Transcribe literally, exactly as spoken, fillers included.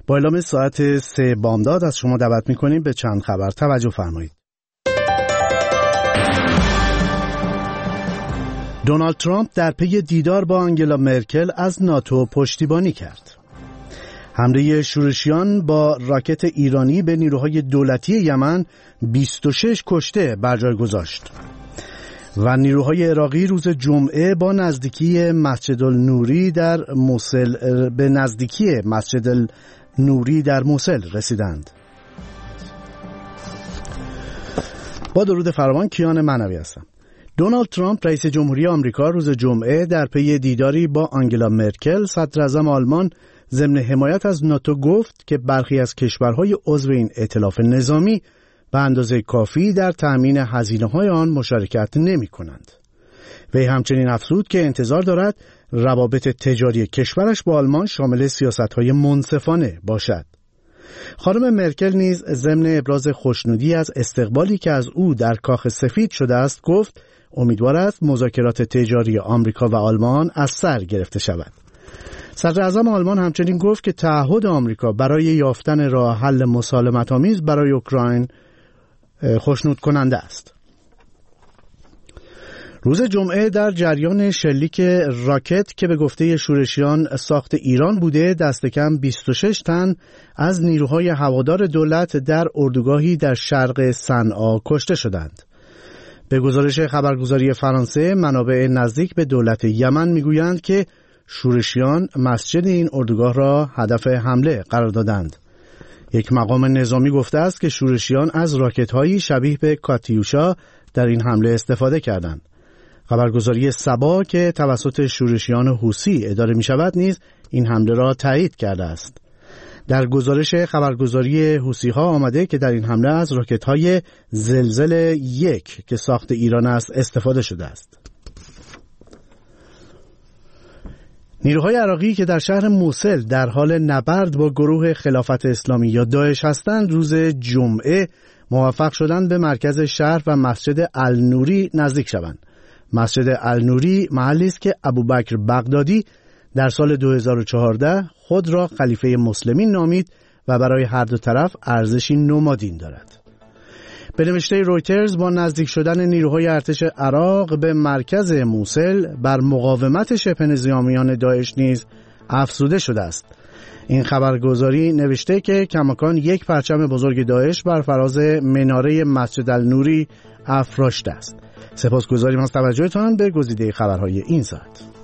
با اعلام ساعت سه بامداد از شما دعوت می‌کنیم به چند خبر توجه فرمایید. دونالد ترامپ در پی دیدار با آنگلا مرکل از ناتو پشتیبانی کرد. حمله شورشیان با راکت ایرانی به نیروهای دولتی یمن بیست و شش کشته بر جای گذاشت. و نیروهای عراقی روز جمعه با نزدیکی مسجد النوری در موصل به نزدیکی مسجد النوری در موصل رسیدند. با درود فراوان، کیان معنوی هستم. دونالد ترامپ رئیس جمهوری آمریکا روز جمعه در پی دیداری با آنگلا مرکل صدر اعظم آلمان ضمن حمایت از ناتو گفت که برخی از کشورهای عضو این ائتلاف نظامی به اندازه کافی در تأمین هزینه‌های آن مشارکت نمی‌کنند. وی همچنین افزود که انتظار دارد روابط تجاری کشورش با آلمان شامل سیاست‌های منصفانه باشد. خانم مرکل نیز ضمن ابراز خوشنودی از استقبالی که از او در کاخ سفید شده است گفت امیدوار است مذاکرات تجاری آمریکا و آلمان از سر گرفته شود. صدر اعظم آلمان همچنین گفت که تعهد آمریکا برای یافتن راه حل مسالمت‌آمیز برای اوکراین خوشنود کننده است. روز جمعه در جریان شلیک راکت که به گفته شورشیان ساخت ایران بوده، دست کم بیست و شش تن از نیروهای هوادار دولت در اردوگاهی در شرق صنعا کشته شدند. به گزارش خبرگزاری فرانسه، منابع نزدیک به دولت یمن میگویند که شورشیان مسجد این اردوگاه را هدف حمله قرار دادند. یک مقام نظامی گفته است که شورشیان از راکت‌هایی شبیه به کاتیوشا در این حمله استفاده کردند. خبرگزاری سبا که توسط شورشیان حوثی اداره می شود نیز این حمله را تایید کرده است. در گزارش خبرگزاری حوثی ها آمده که در این حمله از راکت‌های زلزله یک که ساخت ایران است استفاده شده است. نیروهای عراقی که در شهر موصل در حال نبرد با گروه خلافت اسلامی یا داعش هستند روز جمعه موفق شدند به مرکز شهر و مسجد النوری نزدیک شوند. مسجد النوری محلی است که ابوبکر بغدادی در سال دو هزار و چهارده خود را خلیفه مسلمین نامید و برای هر دو طرف ارزشی نمادین دارد. به نوشته رویترز با نزدیک شدن نیروهای ارتش عراق به مرکز موصل بر مقاومت شبه نظامیان داعش نیز افزوده شده است. این خبرگزاری نوشته که کماکان یک پرچم بزرگ داعش بر فراز مناره مسجد النوری افراشته است. سپاسگزاریم از توجهتان به گزیده خبرهای این ساعت.